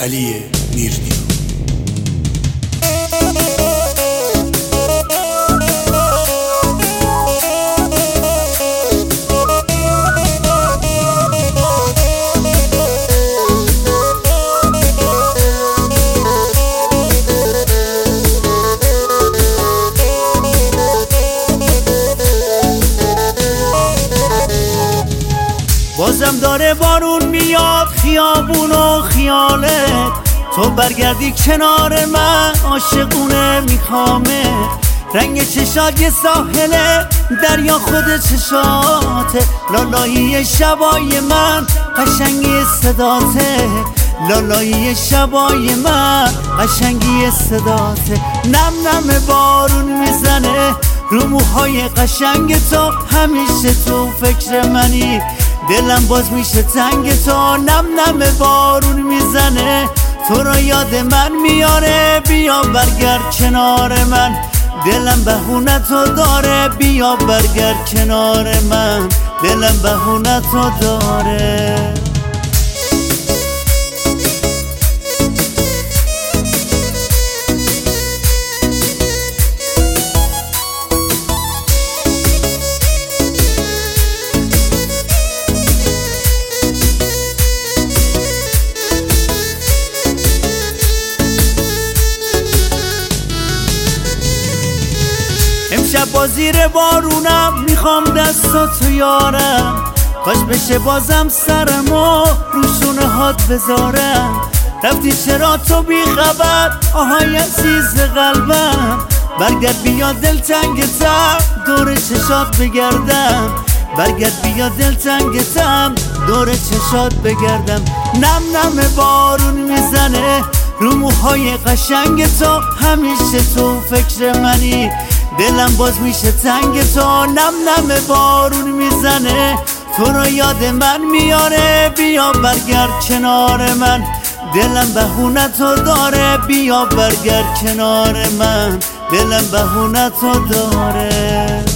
علی میرنیا. بازم داره بارون میاد خیابون و خیالت، تو برگردی کنار من عاشقونه میخوامه. رنگ چشات یه ساحله، دریا خود چشاته، لالایی شبای من قشنگی صداته، لالایی شبای من قشنگی صداته. نم نم بارون میزنه رو موهای قشنگ تو، همیشه تو فکر منی، دلم باز میشه تنگ تو. نم نم بارون میزنه تو رو یاد من میاره، بیا برگرد کنار من، دلم بهونه تو داره، بیا برگرد کنار من، دلم بهونه تو داره. امشب با زیر بارونم میخوام دستاتو یارم، کاش بشه بازم سرمو روشونه هات بذارم. رفتی چرا تو بی خبر آهای عزیز قلبم، برگرد بیا دلتنگتم دور چشات بگردم، برگرد بیا دلتنگتم دور چشات بگردم. نم نم بارون میزنه رو موهای قشنگ تو، همیشه تو فکر منی، دلم باز میشه تنگ تو. نم نم بارون میزنه تو رو یاد من میاره، بیا برگرد کنار من، دلم بهونه تو داره، بیا برگرد کنار من، دلم بهونه تو داره.